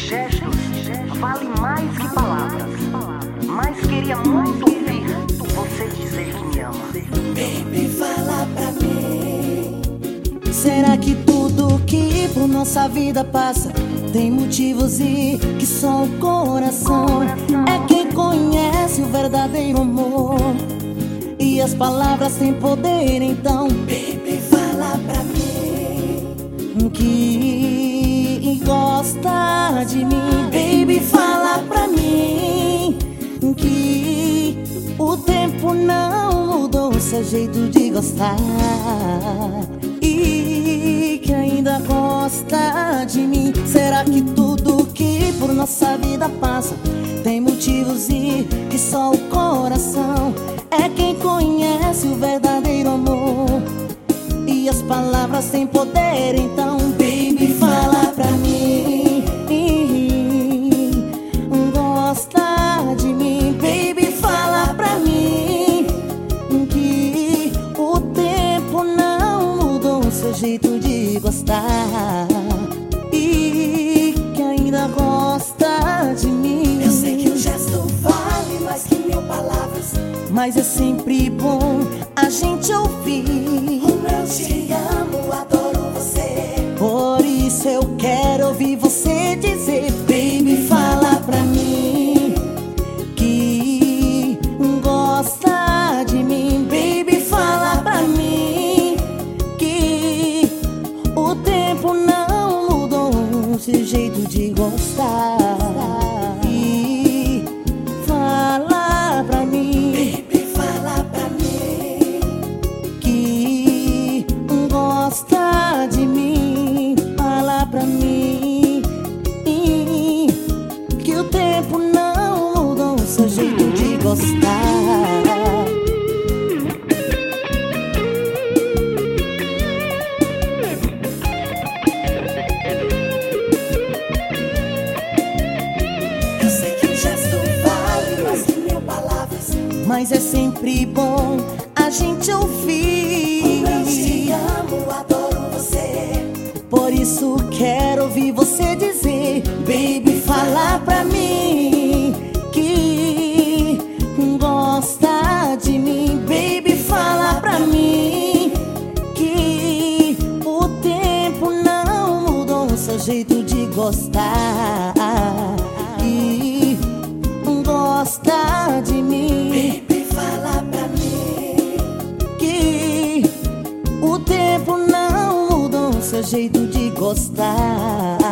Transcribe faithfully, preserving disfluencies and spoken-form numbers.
Gestos valem mais que palavras, mas queria muito ouvir você dizer que me ama. Baby, fala pra mim. Será que tudo que por nossa vida passa tem motivos e que só o coração é quem conhece o verdadeiro amor? E as palavras têm poder, então baby, fala pra mim que gosta de mim. Baby, fala pra mim que o tempo não mudou seu jeito de gostar e que ainda gosta de mim. Será que tudo que por nossa vida passa tem motivos e que só o coração é quem conhece o verdadeiro amor? E as palavras têm poder, então baby, fala pra mim, gosta de mim. Baby, fala pra mim que o tempo não mudou seu jeito de gostar e que ainda gosta de mim. Eu sei que um gesto vale mais que mil palavras, mas é sempre bom a gente ouvir um eu te amo, adoro você. Por isso eu quero ouvir você dizer, baby, fala pra mim que gosta de mim. Baby, fala pra mim que o tempo não mudou seu jeito de gostar. E fala pra mim, baby, fala pra mim que gosta de mim. Fala pra mim que o tempo não mudou seu jeito de gostar. Eu sei que um gesto vale mais que mil palavras, mas é sempre bom a gente ouvir um eu te amo, adoro você. Por isso quero ouvir você dizer, baby, fala pra mim que gosta de mim. Baby, fala pra mim que o tempo não mudou seu jeito de gostar e gosta de mim. Baby, fala pra mim que o tempo não mudou seu jeito de gostar.